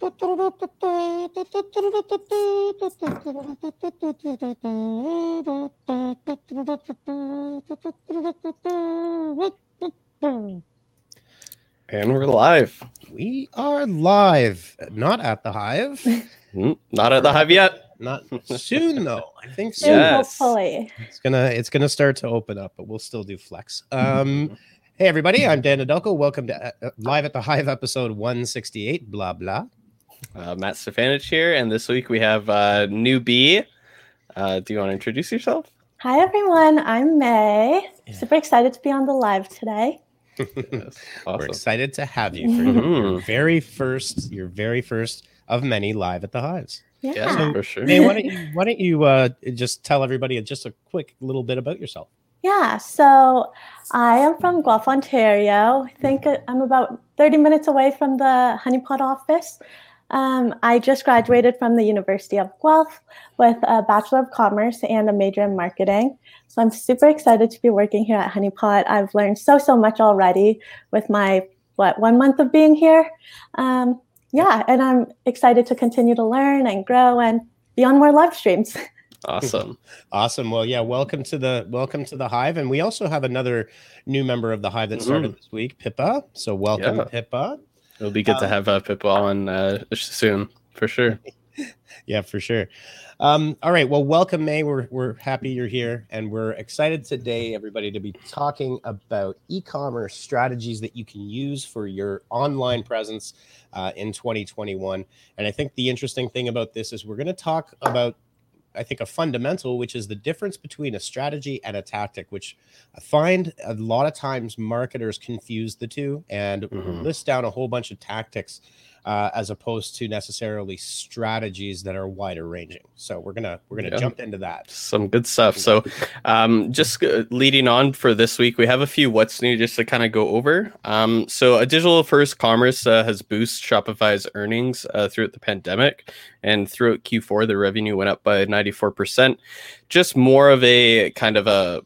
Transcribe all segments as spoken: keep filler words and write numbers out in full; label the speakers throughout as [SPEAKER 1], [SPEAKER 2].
[SPEAKER 1] And we're live.
[SPEAKER 2] We are live, not at the Hive.
[SPEAKER 1] Mm, not at the Hive yet.
[SPEAKER 2] Not soon though. I think
[SPEAKER 1] soon. Yes.
[SPEAKER 3] Hopefully.
[SPEAKER 2] It's gonna it's gonna start to open up, but we'll still do flex. Um, hey everybody, I'm Dan Nadelko. Welcome to uh, Live at the Hive episode one sixty-eight. Blah blah.
[SPEAKER 1] Uh, Matt Stefanich here, and this week we have uh, new B. Uh, do you want to introduce yourself?
[SPEAKER 3] Hi everyone, I'm May.
[SPEAKER 2] Yeah.
[SPEAKER 3] Super excited to be on the live today.
[SPEAKER 1] Yes. Awesome.
[SPEAKER 2] We're excited to have you for your, your very first, your very first of many Live at the Hives.
[SPEAKER 3] Yeah,
[SPEAKER 1] Yeah,
[SPEAKER 2] So,
[SPEAKER 1] for sure.
[SPEAKER 2] May, why don't you why don't you uh, just tell everybody just a quick little bit about yourself?
[SPEAKER 3] Yeah, so I am from Guelph, Ontario. I think I'm about thirty minutes away from the Honeypot office. Um, I just graduated from the University of Guelph with a Bachelor of Commerce and a major in marketing. So I'm super excited to be working here at Honeypot. I've learned so, so much already with my, what, one month of being here. Um, yeah, and I'm excited to continue to learn and grow and be on more live streams.
[SPEAKER 1] Awesome.
[SPEAKER 2] Awesome. Well, yeah, welcome to the welcome to the Hive. And we also have another new member of the Hive that started
[SPEAKER 1] Mhm.
[SPEAKER 2] this week, Pippa. So welcome,
[SPEAKER 1] Yeah.
[SPEAKER 2] Pippa.
[SPEAKER 1] It'll be good to
[SPEAKER 2] Um,
[SPEAKER 1] have uh, Pippa on uh, soon, for sure.
[SPEAKER 2] Yeah, for sure. Um, all right. Well, welcome, May. We're we're happy you're here, and we're excited today, everybody, to be talking about e-commerce strategies that you can use for your online presence uh, in twenty twenty-one. And I think the interesting thing about this is we're going to talk about, I think, a fundamental, which is the difference between a strategy and a tactic, which I find a lot of times marketers confuse the two and
[SPEAKER 1] Mhm.
[SPEAKER 2] list down a whole bunch of tactics uh, as opposed to necessarily strategies that are wider ranging. So we're gonna we're gonna
[SPEAKER 1] Yeah.
[SPEAKER 2] jump into that.
[SPEAKER 1] Some good stuff. So, um, just uh, leading on for this week, we have a few what's new just to kind of go over. Um, so, a digital first commerce uh, has boosted Shopify's earnings uh, throughout the pandemic, and throughout Q four, the revenue went up by ninety-four percent. Just more of a kind of a,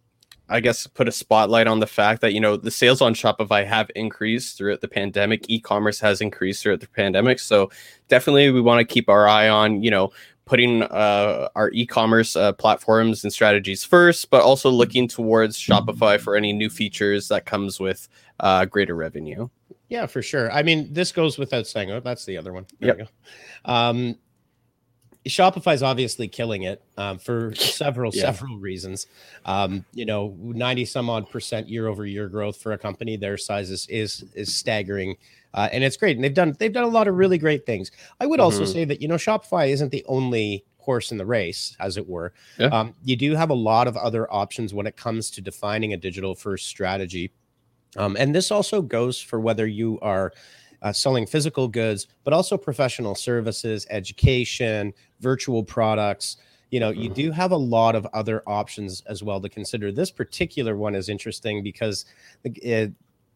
[SPEAKER 1] I guess, put a spotlight on the fact that, you know, the sales on Shopify have increased throughout the pandemic. E-commerce has increased throughout the pandemic. So definitely we want to keep our eye on, you know, putting uh, our e-commerce uh, platforms and strategies first, but also looking towards Shopify for any new features that comes with uh, greater revenue.
[SPEAKER 2] Yeah, for sure. I mean, this goes without saying. Oh, that's the other one. There
[SPEAKER 1] Yep.
[SPEAKER 2] we go. Um, Shopify's obviously killing it um, for several,
[SPEAKER 1] Yeah.
[SPEAKER 2] several reasons. Um, you know, ninety some odd percent year over year growth for a company their size is is, is staggering. Uh, and it's great. And they've done they've done a lot of really great things. I would also
[SPEAKER 1] Mhm.
[SPEAKER 2] say that, you know, Shopify isn't the only horse in the race, as it were.
[SPEAKER 1] Yeah.
[SPEAKER 2] Um, you do have a lot of other options when it comes to defining a digital first strategy. Um, and this also goes for whether you are uh, selling physical goods, but also professional services, education, virtual products. You know, you
[SPEAKER 1] Mhm.
[SPEAKER 2] do have a lot of other options as well to consider. This particular one is interesting because it,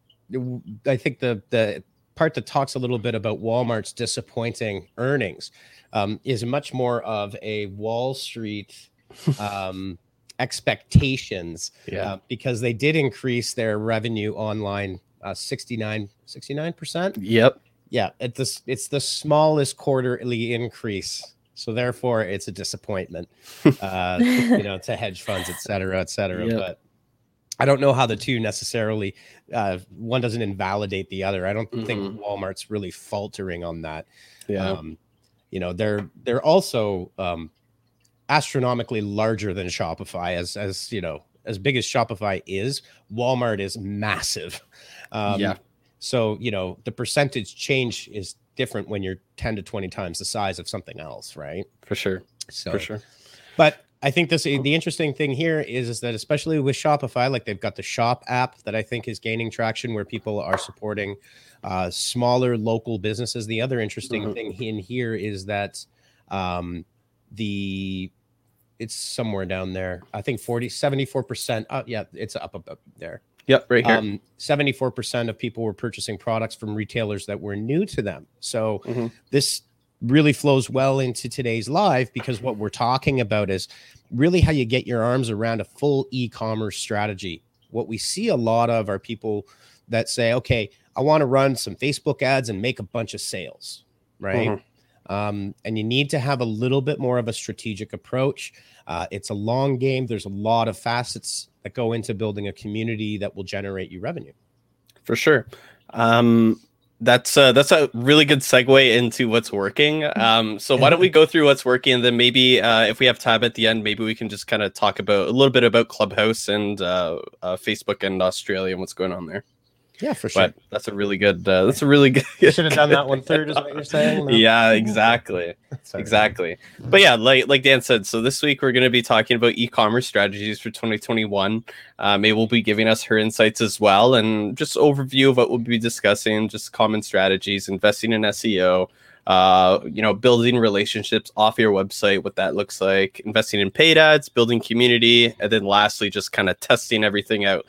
[SPEAKER 2] I think the the part that talks a little bit about Walmart's disappointing earnings um, is much more of a Wall Street um, expectations
[SPEAKER 1] Yeah.
[SPEAKER 2] uh, because they did increase their revenue online uh, sixty-nine percent.
[SPEAKER 1] Yep.
[SPEAKER 2] Yeah, it's the, it's the smallest quarterly increase. So therefore, it's a disappointment, uh, you know, to hedge funds, et cetera, et cetera.
[SPEAKER 1] Yep.
[SPEAKER 2] But I don't know how the two necessarily, uh, one doesn't invalidate the other. I don't think
[SPEAKER 1] Mhm.
[SPEAKER 2] Walmart's really faltering on that.
[SPEAKER 1] Yeah.
[SPEAKER 2] Um, you know, they're they're also um, astronomically larger than Shopify. As as you know, as big as Shopify is, Walmart is massive. Um,
[SPEAKER 1] Yeah.
[SPEAKER 2] So you know, the percentage change is different when you're ten to twenty times the size of something else, right?
[SPEAKER 1] For sure.
[SPEAKER 2] So
[SPEAKER 1] For sure.
[SPEAKER 2] but I think this the interesting thing here is, is that especially with Shopify, like they've got the Shop app that I think is gaining traction where people are supporting uh, smaller local businesses. The other interesting
[SPEAKER 1] Mhm.
[SPEAKER 2] thing in here is that um, the it's somewhere down there. I think forty, seventy-four percent. Oh, yeah, it's up, up, up there.
[SPEAKER 1] Yep. Right here.
[SPEAKER 2] Um, seventy-four percent of people were purchasing products from retailers that were new to them. So
[SPEAKER 1] Mhm.
[SPEAKER 2] this really flows well into today's live because what we're talking about is really how you get your arms around a full e-commerce strategy. What we see a lot of are people that say, okay, I want to run some Facebook ads and make a bunch of sales. right?
[SPEAKER 1] Mm-hmm.
[SPEAKER 2] Um, and you need to have a little bit more of a strategic approach. Uh, it's a long game. There's a lot of facets that go into building a community that will generate you revenue.
[SPEAKER 1] For sure. Um, that's uh, that's a really good segue into what's working. Um, so why don't we go through what's working, and then maybe uh, if we have time at the end, maybe we can just kind of talk about a little bit about Clubhouse and uh, uh, Facebook and Australia and what's going on there.
[SPEAKER 2] Yeah, for sure.
[SPEAKER 1] But that's a really good. Uh, that's a really good.
[SPEAKER 2] You should have done that one third, is what you're saying. No?
[SPEAKER 1] Yeah, exactly, exactly. But yeah, like like Dan said, so this week we're going to be talking about e-commerce strategies for twenty twenty-one. Uh, May will be giving us her insights as well, and just overview of what we'll be discussing, just common strategies, investing in S E O, uh, you know, building relationships off your website, what that looks like, investing in paid ads, building community, and then lastly, just kind of testing everything out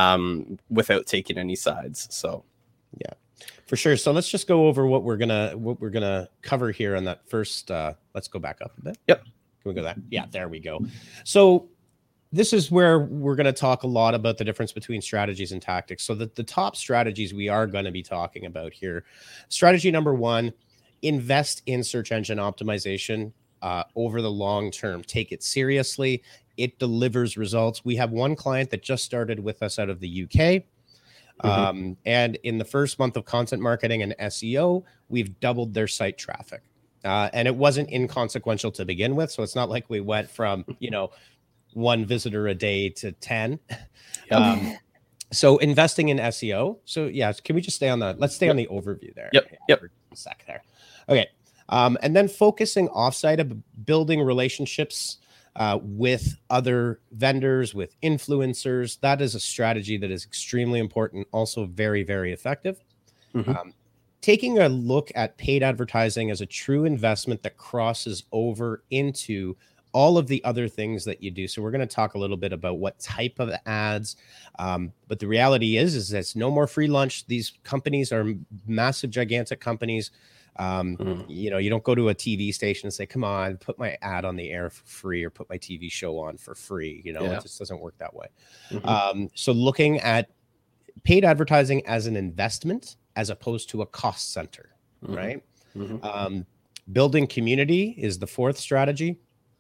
[SPEAKER 1] um, without taking any sides. So,
[SPEAKER 2] yeah, for sure. So let's just go over what we're gonna what we're gonna cover here on that first. Uh, let's go back up a bit.
[SPEAKER 1] Yep.
[SPEAKER 2] Can we go that? Yeah, there we go. So this is where we're going to talk a lot about the difference between strategies and tactics. So the, the top strategies we are going to be talking about here. Strategy number one, invest in search engine optimization uh, over the long term. Take it seriously. It delivers results. We have one client that just started with us out of the U K. Mm-hmm. Um, and in the first month of content marketing and S E O, we've doubled their site traffic. Uh, and it wasn't inconsequential to begin with. So it's not like we went from, you know, one visitor a day to ten. Yep. Um, so investing in S E O. So yeah, can we just stay on the, let's stay yep. on the overview there.
[SPEAKER 1] Yep. Yep.
[SPEAKER 2] For a sec there. Okay. Um, and then focusing offsite of building relationships uh, with other vendors, with influencers. That is a strategy that is extremely important. Also very, very effective. Mm-hmm. Um, taking a look at paid advertising as a true investment that crosses over into all of the other things that you do. So we're going to talk a little bit about what type of ads. Um, but the reality is, is there's no more free lunch. These companies are massive, gigantic companies. Um, mm. You know, you don't go to a T V station and say, come on, put my ad on the air for free or put my T V show on for free. You know, yeah. It just doesn't work that way. Mm-hmm. Um, so looking at paid advertising as an investment as opposed to a cost center, mm-hmm. right? Mm-hmm. Um, building community is the fourth strategy.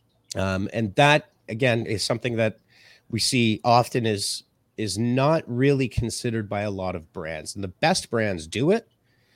[SPEAKER 2] Um, and that, again, is something that we see often is, is not really considered by a lot of brands. And the best brands do it,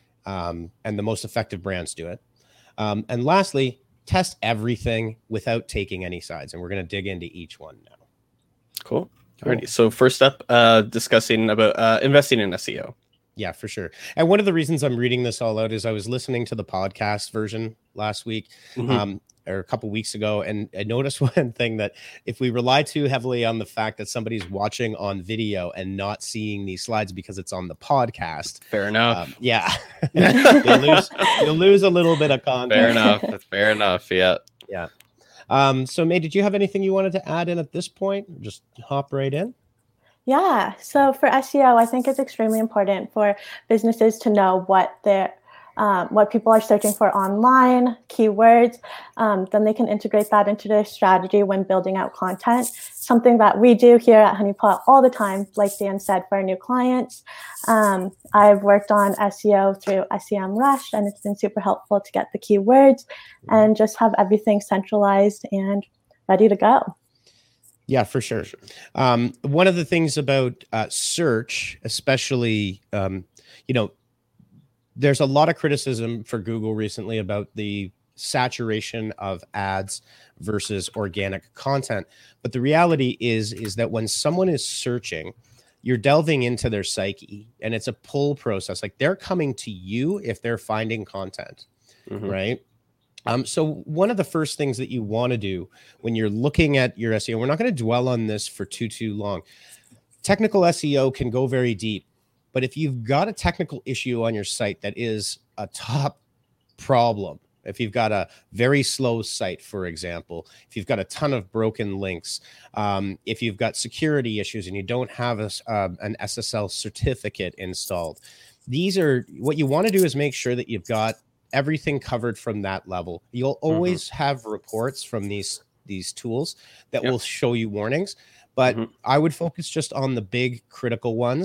[SPEAKER 2] um, and the most effective brands do it. Um, and lastly, test everything without taking any sides. And we're going to dig into each one now.
[SPEAKER 1] Cool. Cool. Alrighty. So first up, uh, discussing about uh, investing in S E O.
[SPEAKER 2] Yeah, for sure. And one of the reasons I'm reading this all out is I was listening to the podcast version last week. Mm-hmm. Um, or a couple weeks ago. And I noticed one thing, that if we rely too heavily on the fact that somebody's watching on video and not seeing these slides because it's on the podcast.
[SPEAKER 1] Fair enough.
[SPEAKER 2] Um, yeah. you'll, lose, you'll lose a little bit of content.
[SPEAKER 1] Fair enough. That's fair enough. Yeah.
[SPEAKER 2] Yeah. Um, so May, did you have anything you wanted to add in at this point? Just hop right in.
[SPEAKER 3] Yeah. So for S E O, I think it's extremely important for businesses to know what their Um, what people are searching for online, keywords, um, then they can integrate that into their strategy when building out content. Something that we do here at Honeypot all the time, like Dan said, for our new clients. Um, I've worked on S E O through SEMrush, and it's been super helpful to get the keywords and just have everything centralized and ready to go.
[SPEAKER 2] Yeah, for sure. Um, one of the things about uh, search, especially, um, you know, there's a lot of criticism for Google recently about the saturation of ads versus organic content. But the reality is, is that when someone is searching, you're delving into their psyche, and it's a pull process. Like, they're coming to you if they're finding content, mm-hmm. right? Um, so one of the first things that you want to do when you're looking at your S E O, we're not going to dwell on this for too, too long. Technical S E O can go very deep. But if you've got a technical issue on your site that is a top problem, if you've got a very slow site, for example, if you've got a ton of broken links, um, if you've got security issues and you don't have a, uh, an S S L certificate installed, these are what you want to do is make sure that you've got everything covered from that level. You'll always mm-hmm. have reports from these, these tools that yep. will show you warnings, but mm-hmm. I would focus just on the big critical ones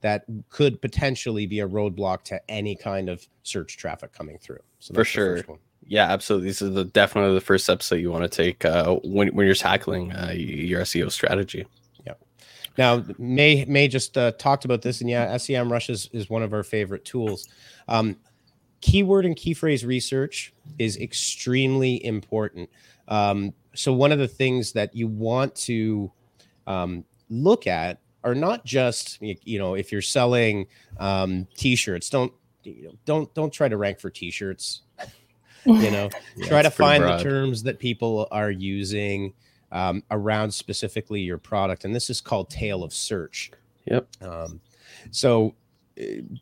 [SPEAKER 2] that could potentially be a roadblock to any kind of search traffic coming through. So
[SPEAKER 1] for sure. Yeah, absolutely. These are the definitely the first steps that you want to take uh, when when you're tackling uh, your S E O strategy.
[SPEAKER 2] Yeah. Now, May May just uh, talked about this, and yeah, SEMrush is is one of our favorite tools. Um, keyword and key phrase research is extremely important. Um, so one of the things that you want to um, look at are not just, you know, if you're selling um, t-shirts, don't you know, don't don't try to rank for t-shirts. You know, yeah, try to find broad. the terms that people are using um, around specifically your product. And this is called tail of search.
[SPEAKER 1] Yep.
[SPEAKER 2] Um, so uh,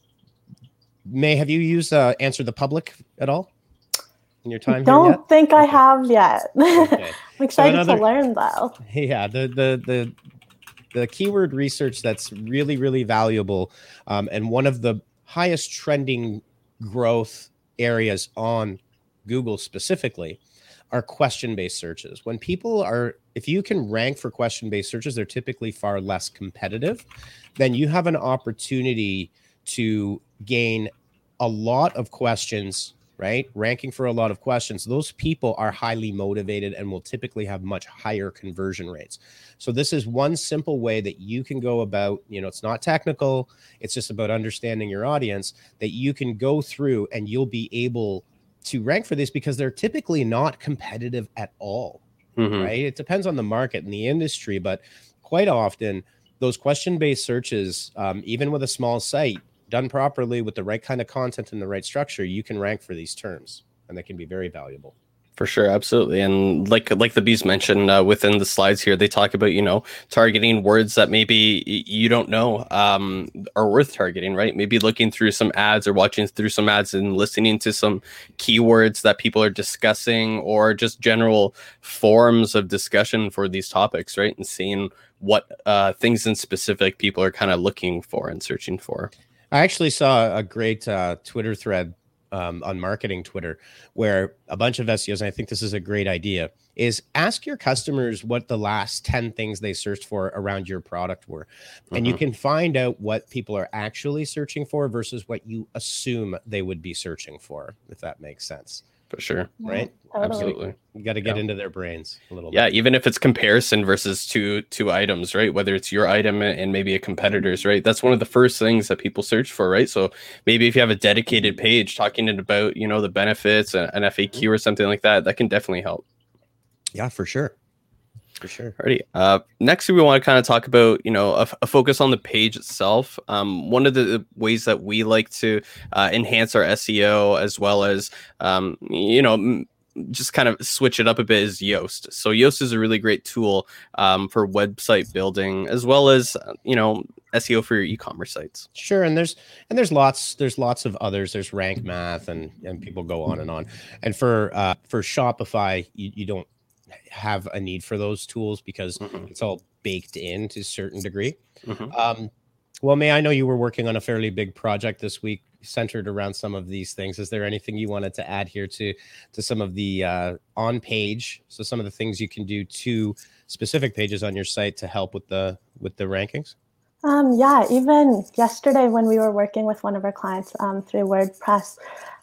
[SPEAKER 2] May, have you used uh, Answer the Public at all in your time?
[SPEAKER 3] Don't
[SPEAKER 2] here yet?
[SPEAKER 3] think
[SPEAKER 2] okay.
[SPEAKER 3] I have yet.
[SPEAKER 2] Okay.
[SPEAKER 3] I'm excited
[SPEAKER 2] so another,
[SPEAKER 3] to learn though.
[SPEAKER 2] Yeah, the, the, the, the keyword research that's really, really valuable. Um, and one of the highest trending growth areas on Google specifically are question-based searches. When people are, if you can rank for question-based searches, they're typically far less competitive. Then you have an opportunity to gain a lot of questions, right? Ranking for a lot of questions. Those people are highly motivated and will typically have much higher conversion rates. So this is one simple way that you can go about, you know, it's not technical. It's just about understanding your audience, that you can go through and you'll be able to rank for this, because they're typically not competitive at all, mm-hmm. right? It depends on the market and the industry, but quite often those question-based searches, um, even with a small site done properly with the right kind of content and the right structure, you can rank for these terms, and they can be very valuable.
[SPEAKER 1] For sure, absolutely. And like like the bees mentioned uh, within the slides here, they talk about, you know, targeting words that maybe you don't know um, are worth targeting, right? Maybe looking through some ads or watching through some ads and listening to some keywords that people are discussing, or just general forums of discussion for these topics, right? And seeing what uh, things in specific people are kind of looking for and searching for.
[SPEAKER 2] I actually saw a great uh, Twitter thread Um, on marketing Twitter, where a bunch of S E Os, and I think this is a great idea, is ask your customers what the last ten things they searched for around your product were. Mm-hmm. And you can find out what people are actually searching for versus what you assume they would be searching for, if that makes sense.
[SPEAKER 1] For sure.
[SPEAKER 2] Right?
[SPEAKER 3] Totally.
[SPEAKER 1] Absolutely.
[SPEAKER 2] You got to get
[SPEAKER 1] yeah.
[SPEAKER 2] into their brains a little
[SPEAKER 1] yeah,
[SPEAKER 2] bit.
[SPEAKER 1] Even if it's comparison versus two two items, right? Whether it's your item and maybe a competitor's, right? That's one of the first things that people search for, right? So maybe if you have a dedicated page talking about, you know, the benefits, an F A Q or something like that, that can definitely help.
[SPEAKER 2] Yeah, for sure. For sure.
[SPEAKER 1] Alrighty. Uh, next, we want to kind of talk about, you know, a, a focus on the page itself. Um, one of the ways that we like to uh, enhance our S E O, as well as, um, you know, m- just kind of switch it up a bit, is Yoast. So Yoast is a really great tool um, for website building, as well as, uh, you know, S E O for your e-commerce sites.
[SPEAKER 2] Sure. And there's, and there's lots, there's lots of others. There's Rank Math, and, and people go on and on. And for, uh, for Shopify, you, you don't have a need for those tools, because mm-hmm. it's all baked in to a certain degree. Mm-hmm. Um, well, May, I know you were working on a fairly big project this week centered around some of these things. Is there anything you wanted to add here to, to some of the uh, on page? So some of the things you can do to specific pages on your site to help with the, with the rankings?
[SPEAKER 3] Um, yeah, even yesterday when we were working with one of our clients um, through WordPress,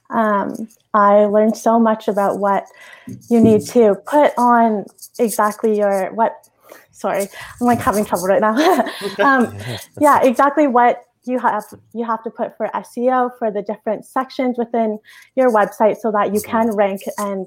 [SPEAKER 3] um, I learned so much about what you need to put on exactly your, what, sorry, I'm like having trouble right now. um, yeah, exactly what you have, you have to put for S E O for the different sections within your website, so that you can rank and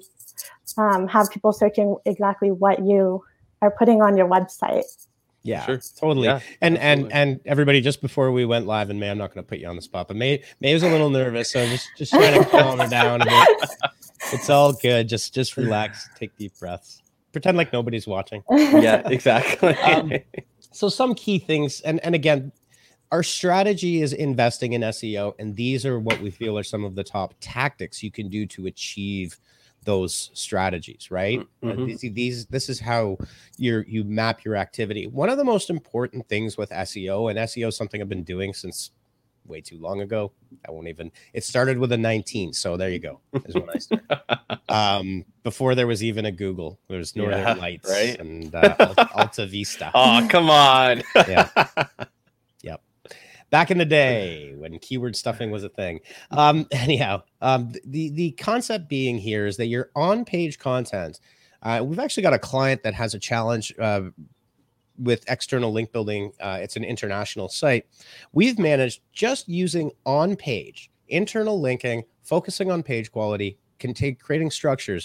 [SPEAKER 3] um, have people searching exactly what you are putting on your website.
[SPEAKER 2] Yeah,
[SPEAKER 1] sure.
[SPEAKER 2] Totally.
[SPEAKER 1] Yeah,
[SPEAKER 2] and
[SPEAKER 1] absolutely.
[SPEAKER 2] and and everybody, just before we went live, and May, I'm not going to put you on the spot, but May May was a little nervous, so just just trying to calm her down a bit. It's all good. Just just relax, take deep breaths, pretend like nobody's watching.
[SPEAKER 1] Yeah, exactly.
[SPEAKER 2] um, so some key things, and and again, our strategy is investing in S E O, and these are what we feel are some of the top tactics you can do to achieve those strategies, right? Mm-hmm. Uh, these, these, this is how you you map your activity. One of the most important things with S E O, and S E O is something I've been doing since way too long ago. I won't even, it started with a nineteen. So there you go, is what I started. um, before there was even a Google, there was Northern yeah, Lights
[SPEAKER 1] right?
[SPEAKER 2] and uh, Alta, Alta Vista.
[SPEAKER 1] Oh, come on.
[SPEAKER 2] Yeah. Yep. Back in the day when keyword stuffing was a thing. Um, anyhow, um, the, the concept being here is that your on-page content, uh, we've actually got a client that has a challenge uh, with external link building. Uh, it's an international site. We've managed just using on-page, internal linking, focusing on page quality, can take creating structures.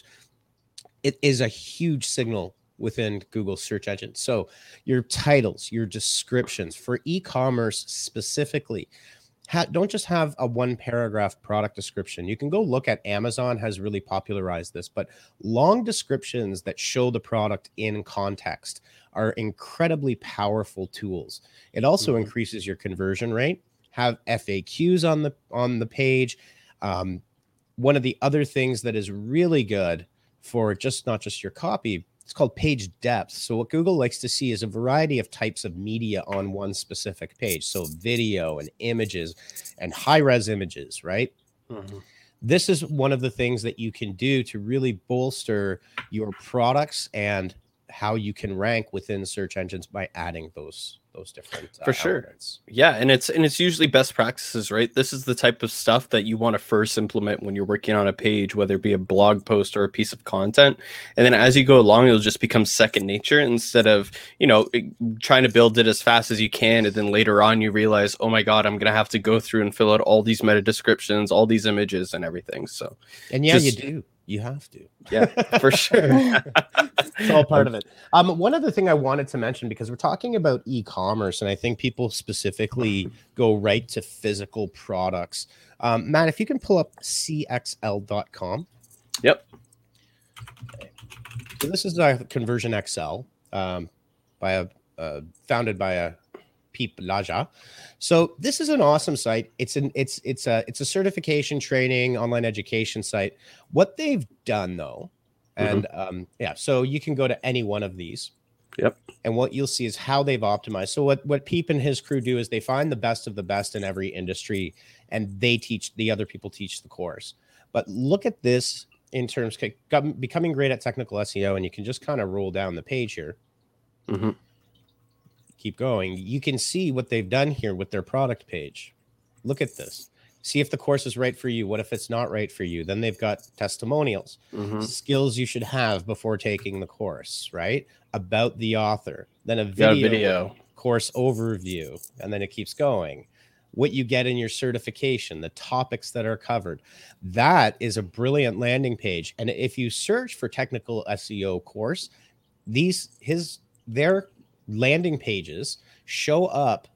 [SPEAKER 2] It is a huge signal within Google search engine. So your titles, your descriptions for e-commerce specifically, ha- don't just have a one paragraph product description. You can go look at Amazon has really popularized this, but long descriptions that show the product in context are incredibly powerful tools. It also mm-hmm. increases your conversion rate. Have F A Qs on the on the page. Um, one of the other things that is really good for just not just your copy, it's called page depth. So what Google likes to see is a variety of types of media on one specific page. So video and images and high-res images, right? Mm-hmm. This is one of the things that you can do to really bolster your products and how you can rank within search engines by adding those those different uh,
[SPEAKER 1] for sure
[SPEAKER 2] elements.
[SPEAKER 1] Yeah, and it's and it's usually best practices, right? This is the type of stuff that you want to first implement when you're working on a page, whether it be a blog post or a piece of content, and then as you go along it'll just become second nature, instead of, you know, trying to build it as fast as you can and then later on you realize, oh my god, I'm gonna have to go through and fill out all these meta descriptions, all these images and everything. So
[SPEAKER 2] and yeah, just, you do you have to.
[SPEAKER 1] Yeah, for sure.
[SPEAKER 2] It's all part of it. Um, one other thing I wanted to mention, because we're talking about e-commerce, and I think people specifically go right to physical products. Um, Matt, if you can pull up C X L dot com.
[SPEAKER 1] Yep.
[SPEAKER 2] Okay. So this is a Conversion X L um, by a uh, founded by a Peep Laja. So this is an awesome site. It's an it's it's a it's a certification training online education site. What they've done though, and mm-hmm. um, yeah, so you can go to any one of these.
[SPEAKER 1] Yep.
[SPEAKER 2] And what you'll see is how they've optimized. So what what Peep and his crew do is they find the best of the best in every industry, and they teach the other people teach the course. But look at this in terms of becoming great at technical S E O, and you can just kind of roll down the page here.
[SPEAKER 1] Mm-hmm.
[SPEAKER 2] Keep going. You can see what they've done here with their product page. Look at this. See if the course is right for you. What if it's not right for you? Then they've got testimonials, mm-hmm. skills you should have before taking the course, right? About the author. Then a video,
[SPEAKER 1] video.
[SPEAKER 2] course overview, and then it keeps going. What you get in your certification, the topics that are covered. That is a brilliant landing page. And if you search for technical S E O course, these his their landing pages show up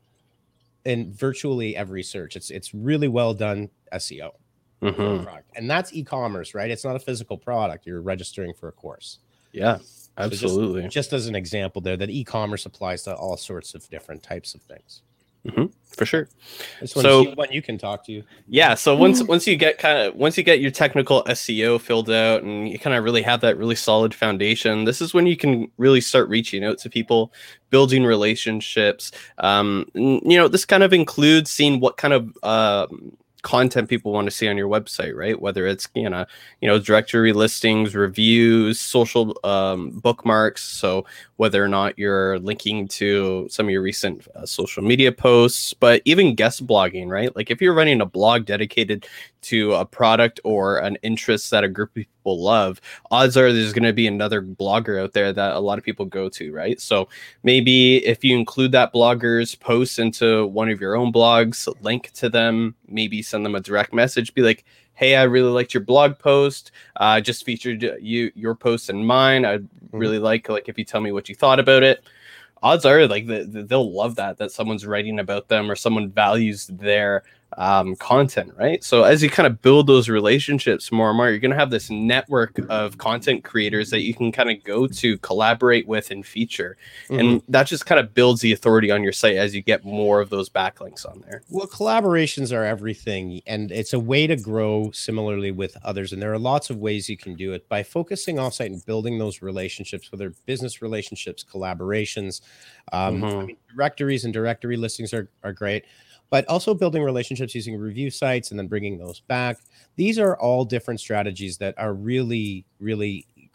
[SPEAKER 2] in virtually every search. It's it's really well done S E O.
[SPEAKER 1] Mm-hmm.
[SPEAKER 2] And that's e-commerce, right? It's not a physical product. You're registering for a course.
[SPEAKER 1] Yeah, absolutely.
[SPEAKER 2] So just, just as an example there, that e-commerce applies to all sorts of different types of things.
[SPEAKER 1] Mm-hmm, for sure.
[SPEAKER 2] This one's so one you can talk to.
[SPEAKER 1] Yeah. So once once you get kind of once you get your technical S E O filled out and you kind of really have that really solid foundation, this is when you can really start reaching out to people, building relationships. Um, and, you know, this kind of includes seeing what kind of uh, content people want to see on your website, right? Whether it's, you know, you know, directory listings, reviews, social um, bookmarks. So whether or not you're linking to some of your recent uh, social media posts, but even guest blogging, right? Like if you're running a blog dedicated to a product or an interest that a group of people love, odds are there's going to be another blogger out there that a lot of people go to, right? So maybe if you include that blogger's post into one of your own blogs, link to them, maybe send them a direct message, be like, hey, I really liked your blog post. I uh, just featured you your post in mine. I'd really mm-hmm. like like if you tell me what you thought about it. Odds are like the, the, they'll love that that someone's writing about them or someone values their um, content, right? So as you kind of build those relationships more and more, you're going to have this network of content creators that you can kind of go to, collaborate with, and feature. Mm-hmm. And that just kind of builds the authority on your site as you get more of those backlinks on there.
[SPEAKER 2] Well, collaborations are everything, and it's a way to grow similarly with others. And there are lots of ways you can do it by focusing offsite and building those relationships, whether business relationships, collaborations. Um, mm-hmm. I mean, directories and directory listings are, are great. But also building relationships using review sites and then bringing those back. These are all different strategies that are really, really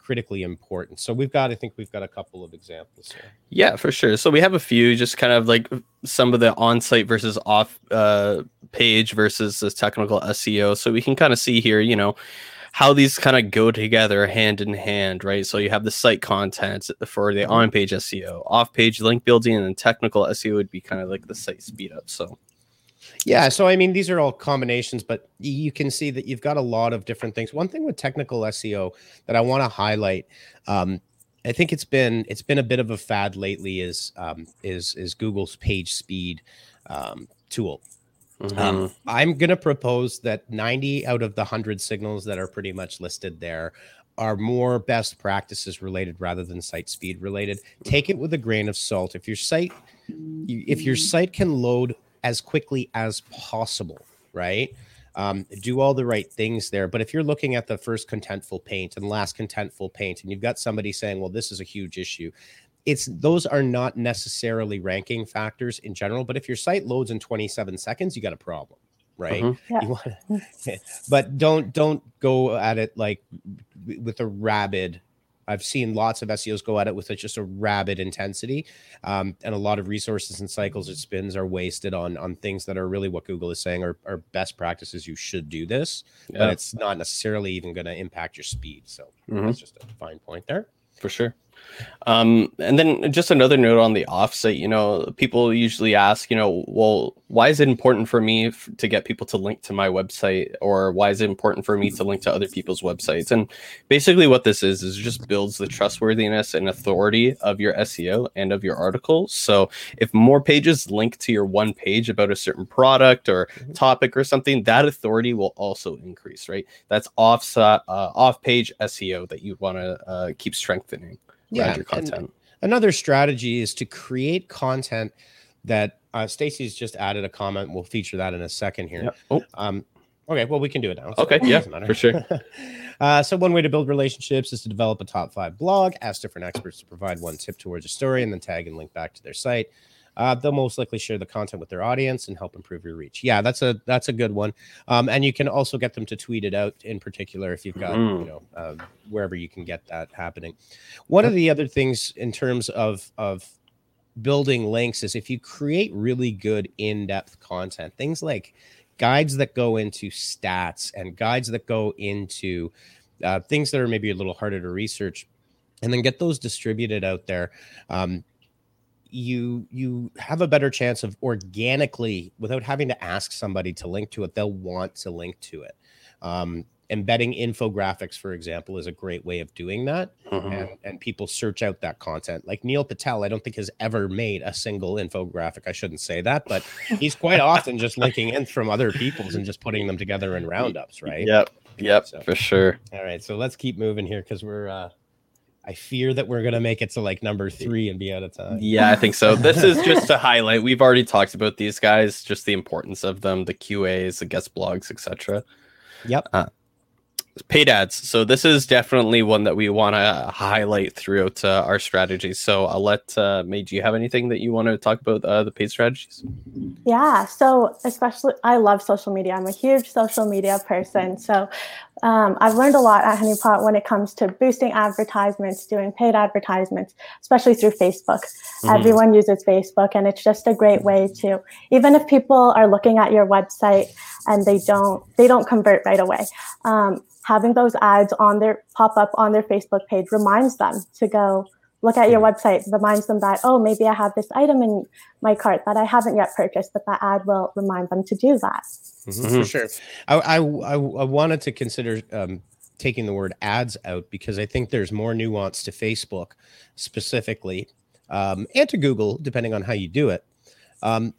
[SPEAKER 2] critically important. So we've got, I think we've got a couple of examples here.
[SPEAKER 1] Yeah, for sure. So we have a few, just kind of like some of the on-site versus off uh, page versus the technical S E O. So we can kind of see here, you know, how these kind of go together hand in hand, right? So you have the site content for the on-page S E O, off-page link building, and then technical S E O would be kind of like the site speed up. So
[SPEAKER 2] yeah, so I mean, these are all combinations, but you can see that you've got a lot of different things. One thing with technical S E O that I want to highlight, um, I think it's been it's been a bit of a fad lately, is um, is is Google's page speed um, tool. Mm-hmm. Um, I'm going to propose that ninety out of the one hundred signals that are pretty much listed there are more best practices related rather than site speed related. Take it with a grain of salt. If your site, if your site can load as quickly as possible, right? Um, do all the right things there. But if you're looking at the first contentful paint and last contentful paint, and you've got somebody saying, well, this is a huge issue, it's those are not necessarily ranking factors in general. But if your site loads in twenty-seven seconds, you got a problem, right? Mm-hmm. Yeah. You wanna, but don't don't go at it like with a rabid. I've seen lots of S E Os go at it with a, just a rabid intensity, um, and a lot of resources and cycles and spins are wasted on on things that are really what Google is saying are, are best practices. You should do this, yeah. But it's not necessarily even going to impact your speed. So mm-hmm. That's just a fine point there.
[SPEAKER 1] For sure. Um, and then just another note on the offsite, you know, people usually ask, you know, well, why is it important for me f- to get people to link to my website, or why is it important for me to link to other people's websites? And basically what this is, is just builds the trustworthiness and authority of your S E O and of your articles. So if more pages link to your one page about a certain product or mm-hmm. topic or something, that authority will also increase, right? That's offsite, uh, off-page S E O that you want to uh, keep strengthening.
[SPEAKER 2] Yeah, your content. Another strategy is to create content that uh, Stacy's just added a comment. We'll feature that in a second here. Yep. Oh. Um, okay, well, we can do it now.
[SPEAKER 1] So okay, yeah, for sure.
[SPEAKER 2] uh, so one way to build relationships is to develop a top five blog, ask different experts to provide one tip towards a story, and then tag and link back to their site. Uh, they'll most likely share the content with their audience and help improve your reach. Yeah, that's a that's a good one. Um, and you can also get them to tweet it out in particular if you've got, mm. you know, uh, wherever you can get that happening. One of the other things in terms of of building links is if you create really good in-depth content, things like guides that go into stats and guides that go into uh, things that are maybe a little harder to research, and then get those distributed out there. Um, you you have a better chance of organically, without having to ask somebody to link to it, they'll want to link to it. Um, embedding infographics, for example, is a great way of doing that. Mm-hmm. and, and people search out that content. Like Neil Patel, I don't think has ever made a single infographic. I shouldn't say that, but he's quite often just linking in from other people's and just putting them together in roundups, right?
[SPEAKER 1] Yep, yep, so, for sure.
[SPEAKER 2] All right, so let's keep moving here because we're uh I fear that we're going to make it to like number three and be out of time.
[SPEAKER 1] Yeah, I think so. This is just to highlight. We've already talked about these guys, just the importance of them, the Q As, the guest blogs, et cetera.
[SPEAKER 2] Yep.
[SPEAKER 1] Uh, paid ads. So this is definitely one that we want to highlight throughout uh, our strategies. So I'll let uh, May, do you have anything that you want to talk about uh, the paid strategies?
[SPEAKER 3] Yeah. So especially, I love social media. I'm a huge social media person. So um, I've learned a lot at Honeypot when it comes to boosting advertisements, doing paid advertisements, especially through Facebook. Mm-hmm. Everyone uses Facebook, and it's just a great way to, even if people are looking at your website and they don't, they don't convert right away. Um, having those ads on their pop up on their Facebook page reminds them to go look at your website, reminds them that, oh, maybe I have this item in my cart that I haven't yet purchased, but that ad will remind them to do that.
[SPEAKER 2] Mm-hmm. For sure. I, I, I, I wanted to consider um, taking the word ads out because I think there's more nuance to Facebook specifically um, and to Google, depending on how you do it. Um,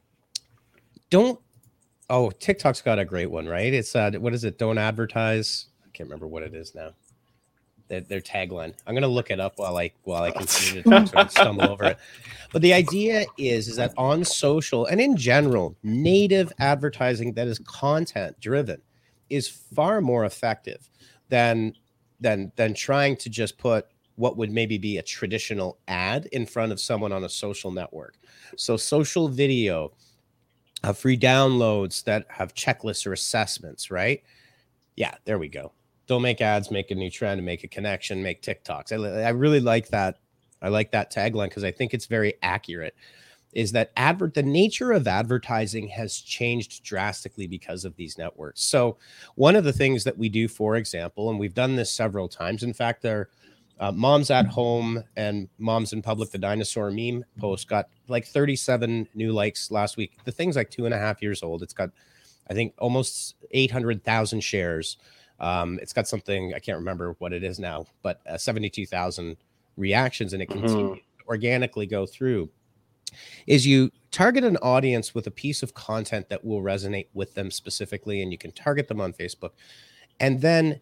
[SPEAKER 2] don't Oh, TikTok's got a great one, right? It's uh, what is it? Don't advertise. I can't remember what it is now. Their, their tagline. I'm gonna look it up while I while I continue to talk, so I don't stumble over it. But the idea is is that on social and in general, native advertising that is content driven is far more effective than than than trying to just put what would maybe be a traditional ad in front of someone on a social network. So social video. Uh, free downloads that have checklists or assessments, right? Yeah, there we go. don't make ads, make a new trend, make a connection, make TikToks. I, I really like that. I like that tagline because I think it's very accurate. Is that advert the nature of advertising has changed drastically because of these networks. So one of the things that we do, for example, and we've done this several times. In fact, our uh, Moms at Home and Moms in Public, the dinosaur meme post got like thirty-seven new likes last week. The thing's like two and a half years old. It's got, I think, almost eight hundred thousand shares. Um, it's got something, I can't remember what it is now, but uh, seventy-two thousand reactions, and it continues mm-hmm. to organically go through. Is you target an audience with a piece of content that will resonate with them specifically, and you can target them on Facebook. And then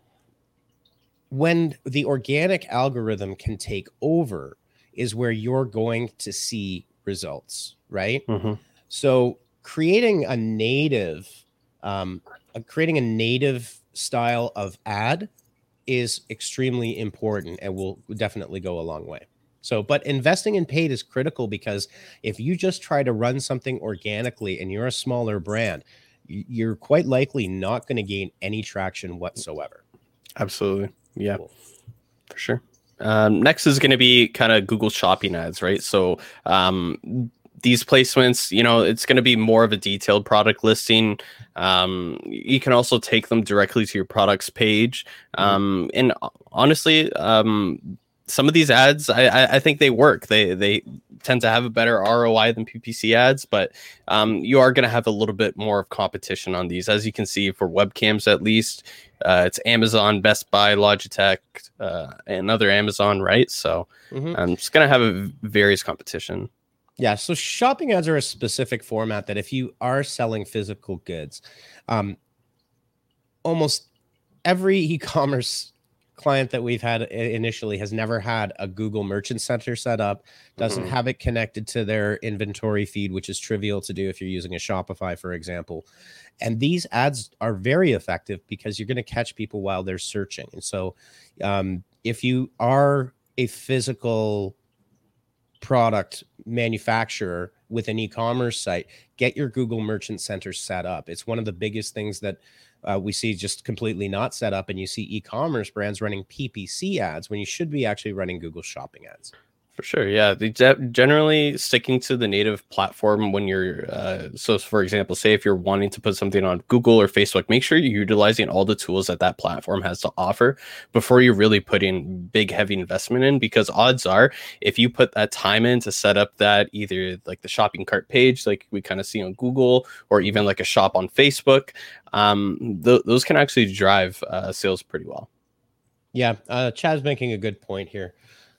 [SPEAKER 2] when the organic algorithm can take over is where you're going to see results, right? Mm-hmm. So creating a native, um, uh, creating a native style of ad is extremely important and will definitely go a long way. So, but investing in paid is critical because if you just try to run something organically and you're a smaller brand, you're quite likely not going to gain any traction whatsoever.
[SPEAKER 1] Absolutely. Yeah, cool. For sure. Um, next is going to be kind of Google Shopping ads, right? So um, these placements, you know, it's going to be more of a detailed product listing. Um, you can also take them directly to your products page. Um, and honestly, um, some of these ads, I, I think they work. They they tend to have a better R O I than P P C ads, but um, you are going to have a little bit more of competition on these. As you can see, for webcams at least, uh, it's Amazon, Best Buy, Logitech, uh, and other Amazon, right? So mm-hmm. um, it's going to have a various competition.
[SPEAKER 2] Yeah, so shopping ads are a specific format that if you are selling physical goods, um, almost every e-commerce client that we've had initially has never had a Google Merchant Center set up, doesn't mm-hmm. have it connected to their inventory feed, which is trivial to do if you're using a Shopify, for example. And these ads are very effective because you're going to catch people while they're searching. And so um, if you are a physical product manufacturer with an e-commerce site, get your Google Merchant Center set up. It's one of the biggest things that Uh, we see just completely not set up, and you see e-commerce brands running P P C ads when you should be actually running Google Shopping ads.
[SPEAKER 1] For sure, yeah. They de- generally sticking to the native platform when you're, uh, so for example, say if you're wanting to put something on Google or Facebook, make sure you're utilizing all the tools that that platform has to offer before you really put in big, heavy investment in, because odds are, if you put that time in to set up that either like the shopping cart page, like we kind of see on Google, or even like a shop on Facebook, um, th- those can actually drive uh, sales pretty well.
[SPEAKER 2] Yeah, uh, Chad's making a good point here.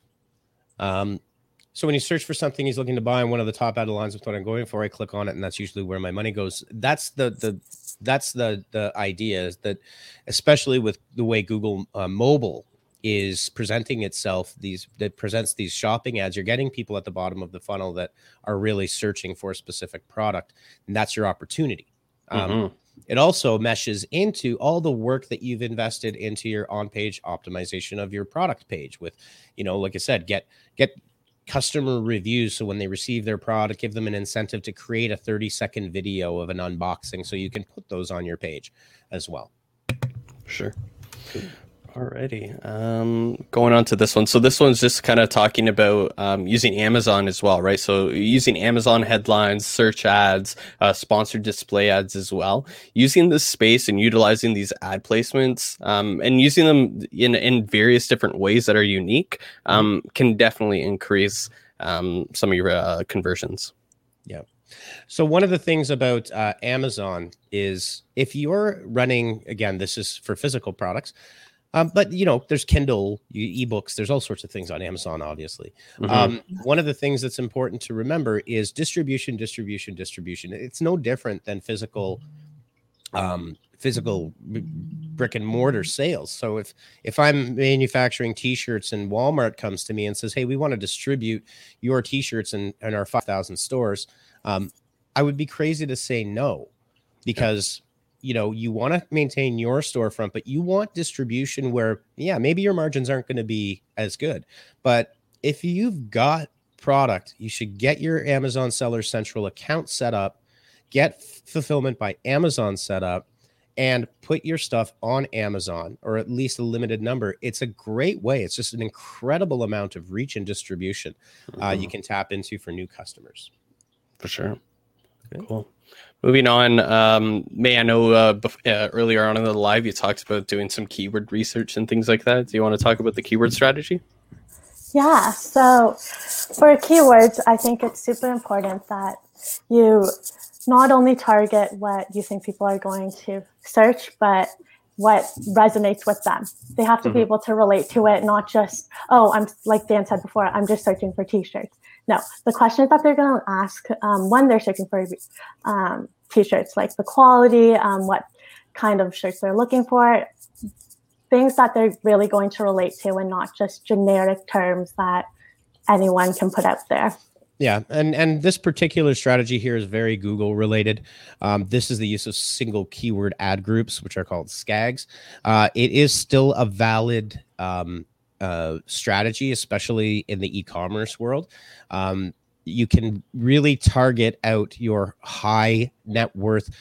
[SPEAKER 2] Um, so when you search for something he's looking to buy, and one of the top ad lines of what I'm going for, I click on it, and that's usually where my money goes. That's the the that's the the idea, is that especially with the way Google uh, mobile is presenting itself, these that presents these shopping ads, you're getting people at the bottom of the funnel that are really searching for a specific product, and that's your opportunity. Mm-hmm. Um, It also meshes into all the work that you've invested into your on-page optimization of your product page with, you know, like I said, get get customer reviews. So when they receive their product, give them an incentive to create a thirty second video of an unboxing so you can put those on your page as well.
[SPEAKER 1] Sure. Alrighty. Um, going on to this one. So this one's just kind of talking about um, using Amazon as well, right? So using Amazon headlines, search ads, uh, sponsored display ads as well. Using this space and utilizing these ad placements um, and using them in, in various different ways that are unique um, can definitely increase um, some of your uh, conversions.
[SPEAKER 2] Yeah. So one of the things about uh, Amazon is if you're running, again, this is for physical products, Um, but, you know, there's Kindle, ebooks, there's all sorts of things on Amazon, obviously. Mm-hmm. Um, one of the things that's important to remember is distribution, distribution, distribution. It's no different than physical um, physical brick and mortar sales. So if if I'm manufacturing T-shirts and Walmart comes to me and says, hey, we want to distribute your T-shirts in, in our five thousand stores, um, I would be crazy to say no, because yeah. You know, you want to maintain your storefront, but you want distribution where, yeah, maybe your margins aren't going to be as good. But if you've got product, you should get your Amazon Seller Central account set up, get fulfillment by Amazon set up, and put your stuff on Amazon, or at least a limited number. It's a great way. It's just an incredible amount of reach and distribution uh, mm-hmm. you can tap into for new customers.
[SPEAKER 1] For sure. Okay. Cool. Moving on, um, May, I know uh, bef- uh, earlier on in the live, you talked about doing some keyword research and things like that. Do you want to talk about the keyword strategy?
[SPEAKER 3] Yeah, so for keywords, I think it's super important that you not only target what you think people are going to search, but what resonates with them. They have to mm-hmm. be able to relate to it, not just, oh, I'm like Dan said before, I'm just searching for t-shirts. No, the questions that they're going to ask um, when they're searching for um, t-shirts, like the quality, um, what kind of shirts they're looking for, things that they're really going to relate to, and not just generic terms that anyone can put out there.
[SPEAKER 2] Yeah, and and this particular strategy here is very Google related. Um, this is the use of single keyword ad groups, which are called S C A Gs. Uh, it is still a valid um, uh, strategy, especially in the e-commerce world. Um, you can really target out your high net worth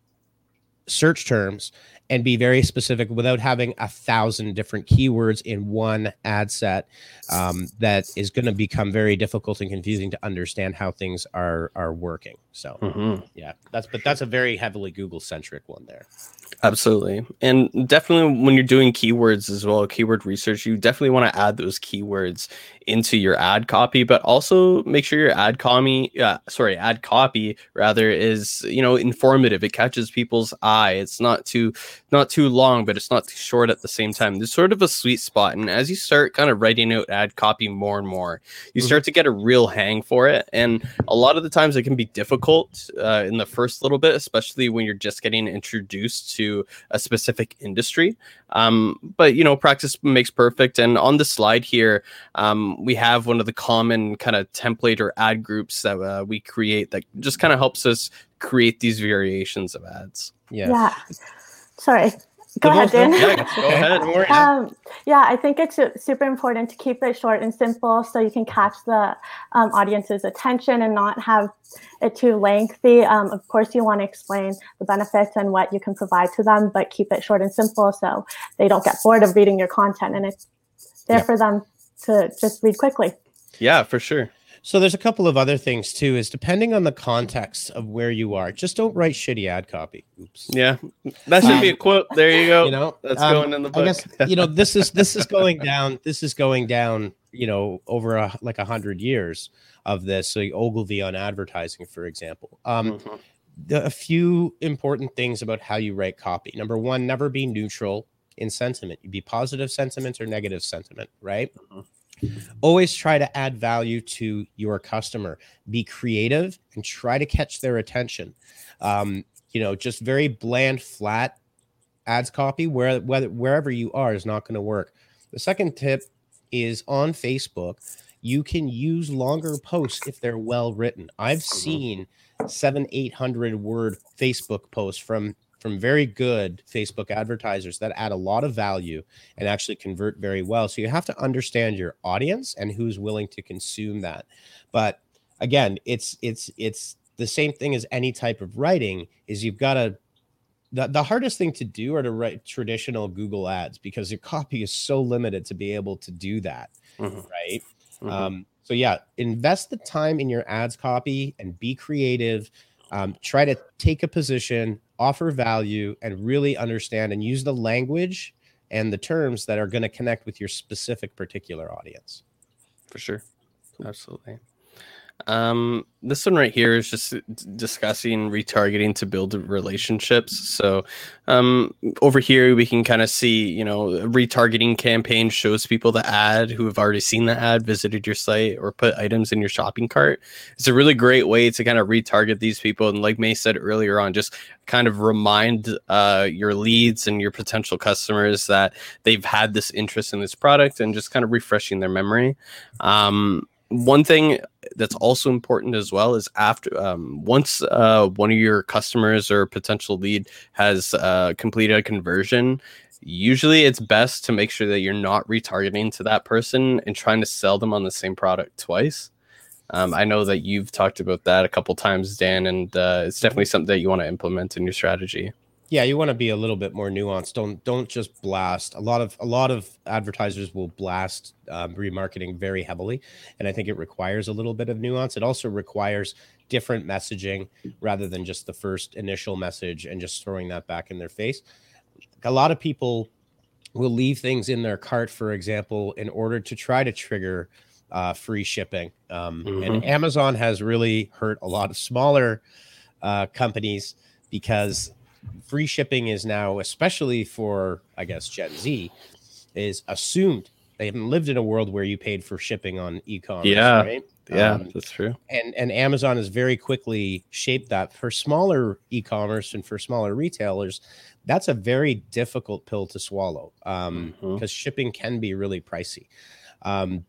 [SPEAKER 2] search terms and be very specific without having a thousand different keywords in one ad set. Um, that is going to become very difficult and confusing to understand how things are are working. So mm-hmm. yeah, that's but that's a very heavily Google centric one there.
[SPEAKER 1] Absolutely. And definitely when you're doing keywords as well, keyword research, you definitely want to add those keywords into your ad copy, but also make sure your ad copy, uh, sorry, ad copy rather is, you know, informative. It catches people's eye. It's not too, not too long, but it's not too short at the same time. There's sort of a sweet spot. And as you start kind of writing out ad copy more and more, you mm-hmm. start to get a real hang for it. And a lot of the times it can be difficult uh, in the first little bit, especially when you're just getting introduced to a specific industry. Um, but, you know, practice makes perfect. And on the slide here, um, we have one of the common kind of template or ad groups that uh, we create that just kind of helps us create these variations of ads.
[SPEAKER 3] Yeah. Yeah. Sorry. Go ahead, Dan.
[SPEAKER 1] Yeah, go ahead.
[SPEAKER 3] Um, yeah, I think it's super important to keep it short and simple so you can catch the um, audience's attention and not have it too lengthy. Um, of course, you want to explain the benefits and what you can provide to them, but keep it short and simple so they don't get bored of reading your content, and it's there yeah. for them to just read quickly.
[SPEAKER 1] Yeah, for sure.
[SPEAKER 2] So there's a couple of other things too, is depending on the context of where you are, just don't write shitty ad copy. Oops.
[SPEAKER 1] Yeah, that should um, be a quote. There you go.
[SPEAKER 2] You know,
[SPEAKER 1] that's
[SPEAKER 2] um,
[SPEAKER 1] going in the book.
[SPEAKER 2] I guess, you know, this is, this is going down, this is going down, you know, over a, like a hundred years of this. So Ogilvy on advertising, for example. Um, mm-hmm. the, a few important things about how you write copy. Number one, never be neutral in sentiment. You be positive sentiment or negative sentiment, right? Mm-hmm. Always try to add value to your customer. Be creative and try to catch their attention. Um, you know, just very bland, flat ads copy where whether wherever you are is not going to work. The second tip is on Facebook, you can use longer posts if they're well written. I've seen seven, eight hundred word Facebook posts from from very good Facebook advertisers that add a lot of value and actually convert very well. So you have to understand your audience and who's willing to consume that. But again, it's it's it's the same thing as any type of writing, is you've got to, the, the hardest thing to do are to write traditional Google ads, because your copy is so limited to be able to do that, mm-hmm. right? Mm-hmm. Um, so yeah, invest the time in your ads copy and be creative. Um, try to take a position, offer value, and really understand and use the language and the terms that are going to connect with your specific particular audience.
[SPEAKER 1] For sure. Absolutely. Um, this one right here is just discussing retargeting to build relationships. So um, over here, we can kind of see, you know, a retargeting campaign shows people the ad who have already seen the ad, visited your site, or put items in your shopping cart. It's a really great way to kind of retarget these people. And like May said earlier on, just kind of remind uh, your leads and your potential customers that they've had this interest in this product, and just kind of refreshing their memory. Um, One thing that's also important as well is after um, once uh, one of your customers or potential lead has uh, completed a conversion, usually it's best to make sure that you're not retargeting to that person and trying to sell them on the same product twice. Um, I know that you've talked about that a couple times, Dan, and uh, it's definitely something that you want to implement in your strategy.
[SPEAKER 2] Yeah, you want to be a little bit more nuanced. Don't don't just blast. A lot of a lot of advertisers will blast um, remarketing very heavily, and I think it requires a little bit of nuance. It also requires different messaging rather than just the first initial message and just throwing that back in their face. A lot of people will leave things in their cart, for example, in order to try to trigger uh, free shipping. Um,
[SPEAKER 1] Mhm.
[SPEAKER 2] And Amazon has really hurt a lot of smaller uh, companies because free shipping is now, especially for, I guess, Gen Z, is assumed. They haven't lived in a world where you paid for shipping on e-commerce,
[SPEAKER 1] Yeah.
[SPEAKER 2] right?
[SPEAKER 1] Yeah,
[SPEAKER 2] Um,
[SPEAKER 1] that's true.
[SPEAKER 2] and and Amazon has very quickly shaped that for smaller e-commerce and for smaller retailers. That's a very difficult pill to swallow um,
[SPEAKER 1] Mhm.
[SPEAKER 2] because shipping can be really pricey. Um,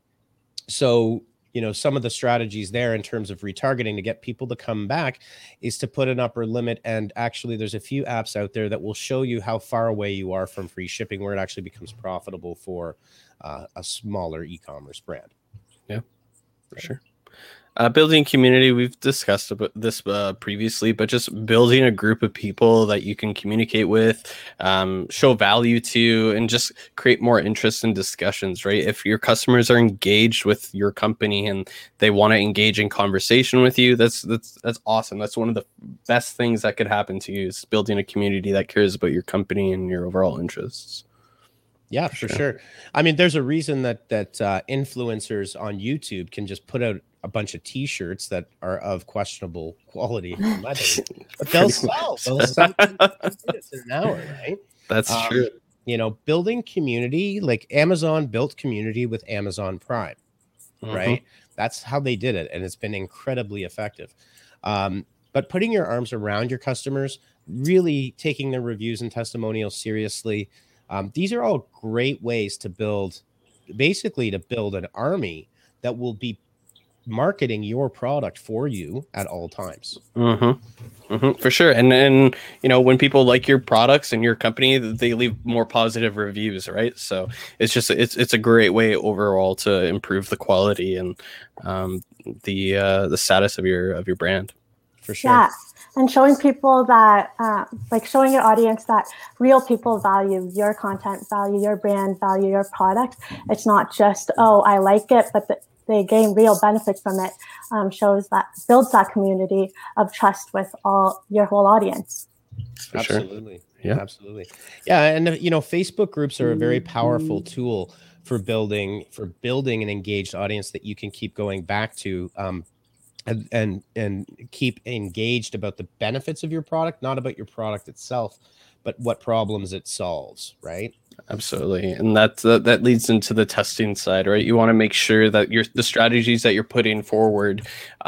[SPEAKER 2] so, you know, some of the strategies there in terms of retargeting to get people to come back is to put an upper limit. And actually, there's a few apps out there that will show you how far away you are from free shipping, where it actually becomes profitable for uh, a smaller e-commerce brand.
[SPEAKER 1] Yeah, for sure. Uh, building community, we've discussed about this uh, previously, but just building a group of people that you can communicate with, um, show value to, and just create more interest in discussions, right? If your customers are engaged with your company and they want to engage in conversation with you, that's that's that's awesome. That's one of the best things that could happen to you, is building a community that cares about your company and your overall interests.
[SPEAKER 2] Yeah, for, for sure. sure. I mean, there's a reason that that uh, influencers on YouTube can just put out a bunch of T-shirts that are of questionable quality, but they'll sell. They'll sell minutes in an hour, right?
[SPEAKER 1] That's um, true.
[SPEAKER 2] You know, building community, like Amazon built community with Amazon Prime, mm-hmm. right? That's how they did it, and it's been incredibly effective. Um, but putting your arms around your customers, really taking their reviews and testimonials seriously. Um, these are all great ways to build, basically to build an army that will be marketing your product for you at all times.
[SPEAKER 1] Mm-hmm. Mm-hmm. For sure. And and you know, when people like your products and your company, they leave more positive reviews, right? So it's just it's it's a great way overall to improve the quality and um, the uh, the status of your of your brand.
[SPEAKER 2] For sure.
[SPEAKER 3] Yeah. And showing people that, uh, like showing your audience that real people value your content, value your brand, value your product. It's not just, oh, I like it, but the, they gain real benefits from it. Um, shows that, builds that community of trust with all your whole audience.
[SPEAKER 2] For absolutely. Sure. Yeah, absolutely. Yeah. And, you know, Facebook groups are a very powerful tool for building, for building an engaged audience that you can keep going back to. Um, And, and and keep engaged about the benefits of your product, not about your product itself, but what problems it solves, right?
[SPEAKER 1] Absolutely. And that, that that leads into the testing side, right? You want to make sure that your the strategies that you're putting forward,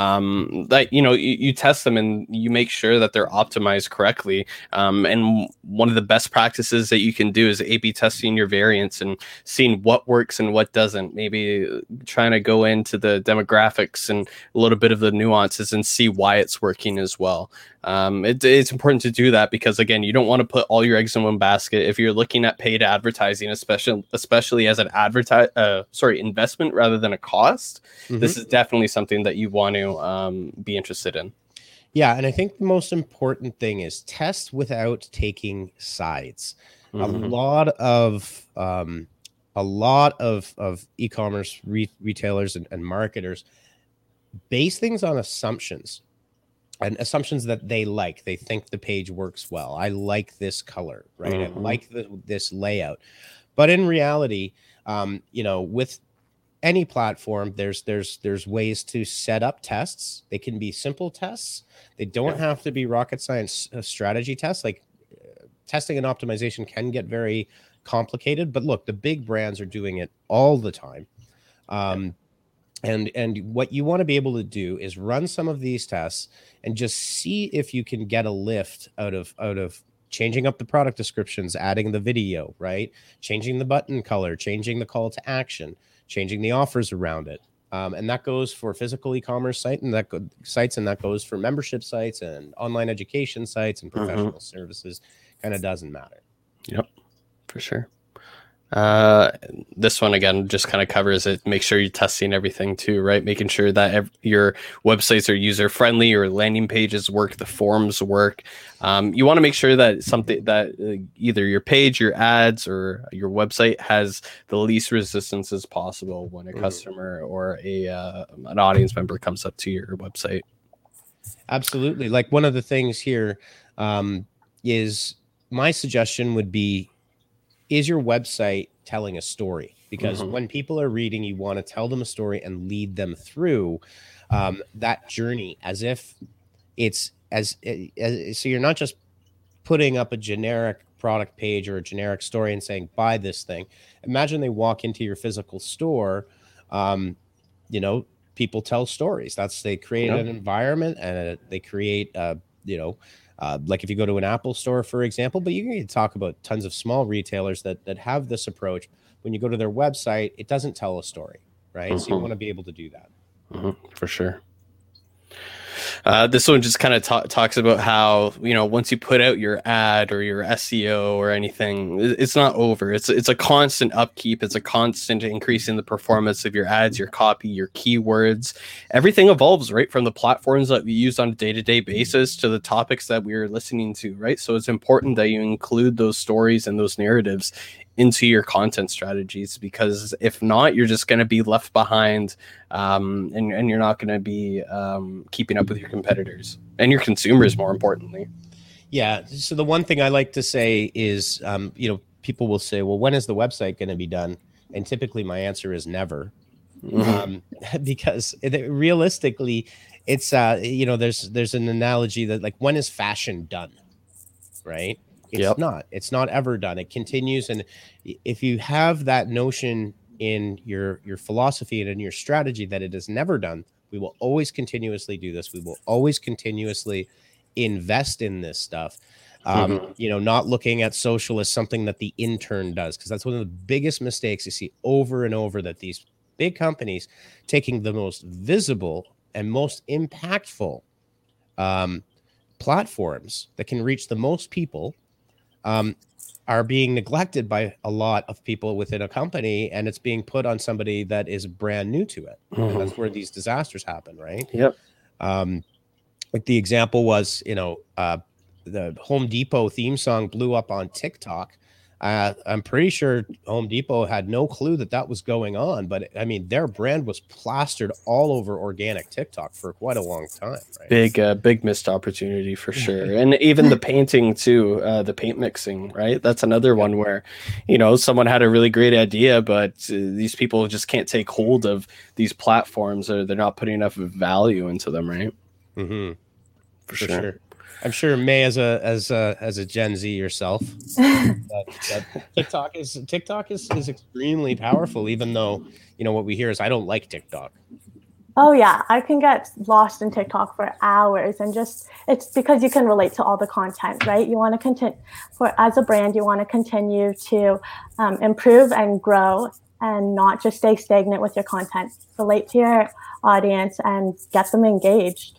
[SPEAKER 1] um, that, you know, you, you test them and you make sure that they're optimized correctly. Um, and one of the best practices that you can do is A B testing your variants and seeing what works and what doesn't. Maybe trying to go into the demographics and a little bit of the nuances and see why it's working as well. Um, it, it's important to do that because, again, you don't want to put all your eggs in one basket. If you're looking at paid advertising, especially especially as an advertise, uh, sorry, investment rather than a cost, mm-hmm. this is definitely something that you want to um, be interested in.
[SPEAKER 2] Yeah, and I think the most important thing is test without taking sides. Mm-hmm. A lot of um, a lot of of e-commerce re- retailers and, and marketers base things on assumptions. And assumptions that they like. They think the page works well. I like this color, right? Mm-hmm. I like the, this layout. But in reality, um, you know, with any platform, there's there's there's ways to set up tests. They can be simple tests. They don't yeah. have to be rocket science uh, strategy tests. Like uh, testing and optimization can get very complicated. But look, the big brands are doing it all the time. Um, yeah. And and what you want to be able to do is run some of these tests and just see if you can get a lift out of out of changing up the product descriptions, adding the video, right? Changing the button color, changing the call to action, changing the offers around it. Um, and that goes for physical e-commerce site and that go, sites, and that goes for membership sites and online education sites and professional mm-hmm. services. Kind of doesn't matter.
[SPEAKER 1] Yep, for sure. Uh, this one again just kind of covers it. Make sure you're testing everything too, right? Making sure that ev- your websites are user friendly, your landing pages work, the forms work. Um, you want to make sure that something that uh, either your page, your ads, or your website has the least resistance as possible when a
[SPEAKER 2] Mhm.
[SPEAKER 1] customer or a uh, an audience member comes up to your website.
[SPEAKER 2] Absolutely. Like one of the things here um, is my suggestion would be, is your website telling a story? Because
[SPEAKER 1] Mhm.
[SPEAKER 2] when people are reading, you want to tell them a story and lead them through um, that journey as if it's as, as so you're not just putting up a generic product page or a generic story and saying, buy this thing. Imagine they walk into your physical store. Um, you know, people tell stories. That's, they create
[SPEAKER 1] Yeah.
[SPEAKER 2] an environment, and they create, uh, you know, uh, like if you go to an Apple store, for example, but you can talk about tons of small retailers that that have this approach. When you go to their website, it doesn't tell a story, right? So you
[SPEAKER 1] Mhm.
[SPEAKER 2] want to be able to do that.
[SPEAKER 1] Mhm, for sure. Uh, this one just kind of ta- talks about how, you know, once you put out your ad or your S E O or anything, it- it's not over. It's it's a constant upkeep. It's a constant increase in the performance of your ads, your copy, your keywords. Everything evolves, right? From the platforms that we use on a day-to-day basis to the topics that we're listening to, right? So it's important that you include those stories and those narratives into your content strategies, because if not, you're just going to be left behind, um, and, and you're not going to be um, keeping up with your competitors and your consumers, more importantly.
[SPEAKER 2] Yeah. So the one thing I like to say is, um, you know, people will say, well, when is the website going to be done? And typically my answer is never.
[SPEAKER 1] Mhm.
[SPEAKER 2] Um, because it, realistically, it's, uh, you know, there's, there's an analogy that, like, when is fashion done? Right? It's
[SPEAKER 1] Yep.
[SPEAKER 2] not, it's not ever done. It continues. And if you have that notion in your, your philosophy and in your strategy that it is never done, we will always continuously do this. We will always continuously invest in this stuff. Um,
[SPEAKER 1] Mhm.
[SPEAKER 2] you know, not looking at social as something that the intern does, because that's one of the biggest mistakes you see over and over, that these big companies taking the most visible and most impactful um, platforms that can reach the most people um, are being neglected by a lot of people within a company, and it's being put on somebody that is brand new to it.
[SPEAKER 1] Mhm.
[SPEAKER 2] And that's where these disasters happen, right?
[SPEAKER 1] Yep.
[SPEAKER 2] Um, like the example was, you know, uh, the Home Depot theme song blew up on TikTok. Uh, I'm pretty sure Home Depot had no clue that that was going on, but I mean, their brand was plastered all over organic TikTok for quite a long time. Right?
[SPEAKER 1] Big, uh, big missed opportunity for sure. And even the painting too, uh, the paint mixing, right? That's another one where, you know, someone had a really great idea, but uh, these people just can't take hold of these platforms, or they're not putting enough value into them, right?
[SPEAKER 2] Mm-hmm.
[SPEAKER 1] For,
[SPEAKER 2] For
[SPEAKER 1] sure.
[SPEAKER 2] sure. I'm sure May, as a as a as a Gen Z yourself, that, that TikTok is TikTok is is extremely powerful. Even though, you know, what we hear is, I don't like TikTok.
[SPEAKER 3] Oh yeah, I can get lost in TikTok for hours, and just, it's because you can relate to all the content, right? You want to continue, for as a brand, you want to continue to um, improve and grow, and not just stay stagnant with your content. Relate to your audience and get them engaged.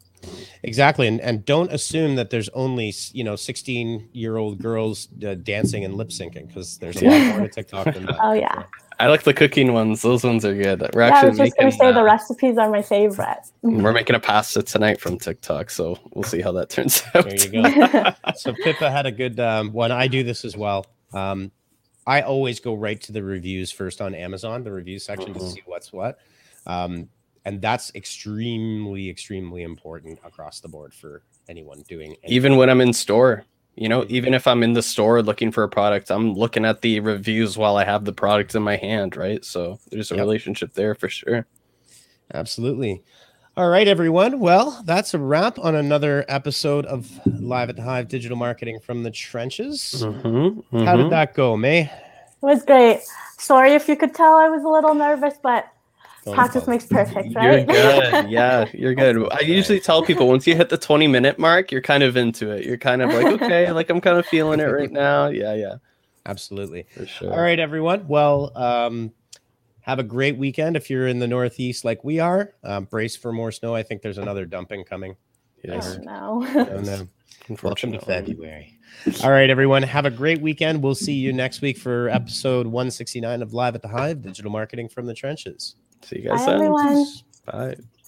[SPEAKER 2] Exactly, and and don't assume that there's only, you know, sixteen year old girls uh, dancing and lip syncing, because there's a lot more to TikTok than that.
[SPEAKER 3] Oh yeah.
[SPEAKER 1] I like the cooking ones. Those ones are good. We're
[SPEAKER 3] Yeah, I
[SPEAKER 1] actually
[SPEAKER 3] was just
[SPEAKER 1] making,
[SPEAKER 3] gonna say
[SPEAKER 1] uh,
[SPEAKER 3] the recipes are my favorite.
[SPEAKER 1] we're making a pasta tonight from TikTok, so we'll see how that turns out.
[SPEAKER 2] There you go. So Pippa had a good um, one. I do this as well. Um, I always go right to the reviews first on Amazon, the review section,
[SPEAKER 1] Mhm.
[SPEAKER 2] to see what's what. Um, and that's extremely, extremely important across the board for anyone doing anything.
[SPEAKER 1] Even when I'm in store, you know, even if I'm in the store looking for a product, I'm looking at the reviews while I have the product in my hand, right? So there's a
[SPEAKER 2] Yep.
[SPEAKER 1] relationship there for sure.
[SPEAKER 2] Absolutely. All right, everyone. Well, that's a wrap on another episode of Live at the Hive Digital Marketing from the Trenches.
[SPEAKER 1] Mm-hmm,
[SPEAKER 2] How did
[SPEAKER 1] mm-hmm.
[SPEAKER 2] that go, May?
[SPEAKER 3] It was great. Sorry if you could tell I was a little nervous, but
[SPEAKER 2] Don't
[SPEAKER 3] practice
[SPEAKER 2] apologize.
[SPEAKER 3] makes perfect,
[SPEAKER 1] You're
[SPEAKER 3] right?
[SPEAKER 1] good. Yeah, you're good. I usually tell people, once you hit the twenty minute mark, you're kind of into it. You're kind of like, okay, like I'm kind of feeling it right now. Yeah, yeah.
[SPEAKER 2] Absolutely.
[SPEAKER 1] For sure.
[SPEAKER 2] All right, everyone. Well, um, have a great weekend. If you're in the Northeast like we are, um, brace for more snow. I think there's another dumping coming.
[SPEAKER 1] Yes.
[SPEAKER 3] Oh, no.
[SPEAKER 2] And, uh, Welcome to February. All right, everyone. Have a great weekend. We'll see you next week for episode one sixty-nine of Live at the Hive, Digital Marketing from the Trenches.
[SPEAKER 1] See you guys
[SPEAKER 3] Bye,
[SPEAKER 1] then.
[SPEAKER 3] everyone.
[SPEAKER 1] Bye.